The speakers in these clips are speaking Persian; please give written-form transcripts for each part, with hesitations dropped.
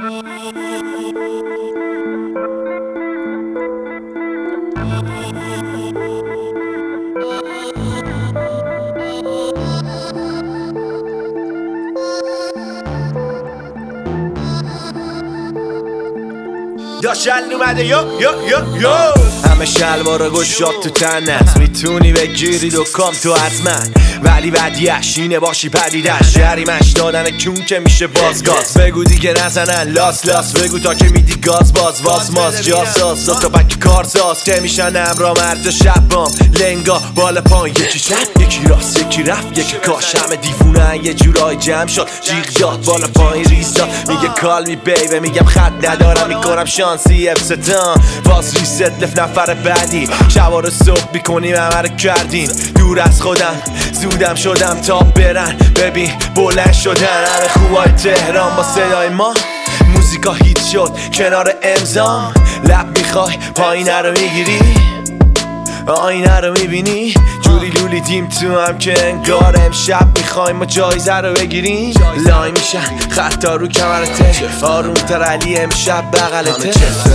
داشل اومده یو همه شلوار گشاد تو تنت میتونی بگیری دکام تو از من، ولی بدیش اینه باشی پدیدش جریمش دادن کون که میشه بازگاز. بگو دیگه نزنن لاس بگو تا که میدی گاز باز ماز جاساز تا بک کارساز که میشن امرا مرد شبام لنگا بالا پایین یکی چپ یکی راست یکی رفت یکی کاش همه دیفونه یه جورای جمع شد جیغ جات بالا پایین ریستا میگه کال می بیبه میگم خط ندارم میکنم شانسی افتتان باز ریست لف نفر بعدی شبا صبح میکنیم همه رو کردین دور از خودم زودم شدم تا برن ببین بلند شدن همه خوبای تهران با صدای ما موزیکا هیت شد کنار امضام لب میخوای پایینه رو میگیری آینه رو میبینی جوری لولی دیم تو هم که انگار امشب میخوایم ما جایزه رو بگیریم لای میشن خطا رو کمرته آروم تر علی امشب بغلته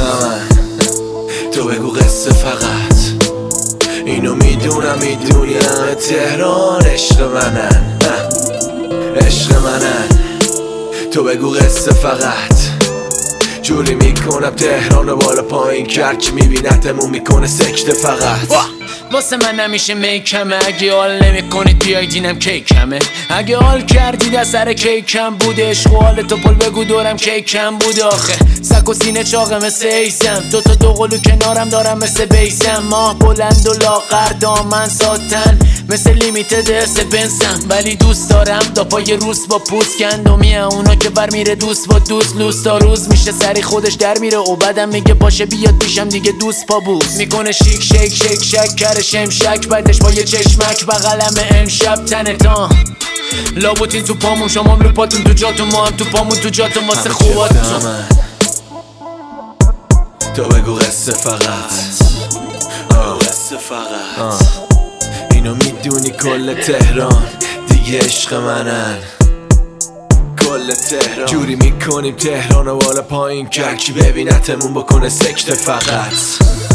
تو بگو قصه فقط اینو میدونم میدونی همه تهران عشق منن تو بگو قصه فقط جوری میکنم تهران رو بالا پایین کرد که میبینتمون میکنه سکته فقط واسه من نمیشه میکمه اگه حال نمیکنید بیاید اینم کیکمه اگه حال کردید از سر کیکم بوده عشق و حال تو پل بگو دورم کیکم بوده آخه سک و سینه چاقه مثل ایزم دو قلو کنارم دارم مثل بیزم ماه بلند و لاغر دامن ساتن مثل لیمیتد حس بنزم ولی دوست دارم دا پای روز با پوست گندمیه اونا که بر میره دوست با دوست لوس تا روز میشه سری خودش در میره و بعدم میگه باشه بیاد پیشم دیگه دوست پا بوس میکنه شیک شک کره شمشک بعدش با یه چشمک بغلم امشب تنتان لابوتین تو پامون شما رو پاتون تو جاتون ما هم تو پامون تو جاتون واسه خوباتون تو بگو قصه فقط اینو میدونی کل تهران دیگه عشق منن کل تهران جوری میکنیم تهران و بالا پایین کرد کی ببینتمون بکنه سکته فقط